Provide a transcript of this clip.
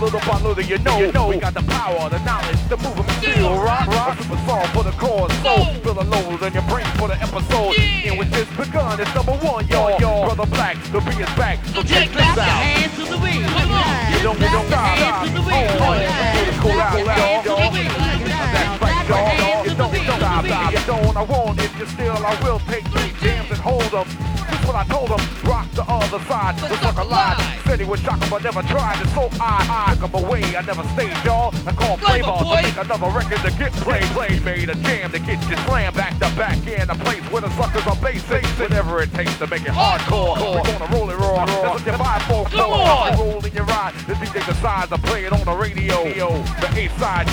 little by little, you know. We got the power, the knowledge, the movement, feel rock. A super song for the cause, soul. Feel a load in your brain for the episode. And with this begun, it's number one, y'all. Brother Black, the beat is back. So check this out. Hands to the wind. Come on. You don't stop. Hands to the wind. Cool out, y'all. That's right, y'all. You don't stop. You don't, I won't. If you're still, I will take 3 jams and hold them. That's what I told them. Rock the other side. The sucker lied. Said he would shock him, but never tried. And so I took him away. I never stayed, y'all. I called Flavor to make another record to get played. Made a jam to get you slammed back to back in a place where the suckers are basic. Whatever it takes to make it hardcore. We're gonna roll it raw. That's what you buy for. Come on. Roll in your ride. The DJ decides to play it on the radio. The A-side.